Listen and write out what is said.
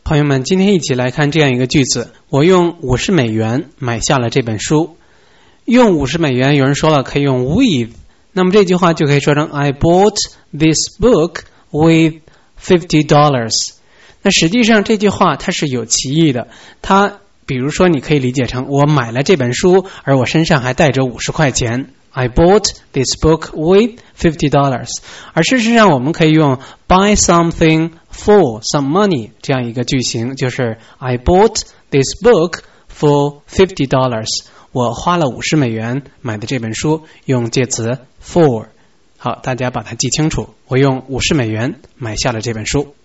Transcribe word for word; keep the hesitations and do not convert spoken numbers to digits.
朋友们，今天一起来看这样一个句子，我用五十美元买下了这本书。用五十美元，有人说了可以用 with， 那么这句话就可以说成 I bought this book with fifty dollars。 那实际上这句话它是有歧义的，它比如说你可以理解成我买了这本书，而我身上还带着五十块钱， I bought this book with fifty dollars。 而事实上我们可以用 buy something for some money 这样一个句型，就是 I bought this book for fifty dollars， 我花了五十美元买的这本书，用介词 for。 好，大家把它记清楚，我用五十美元买下了这本书。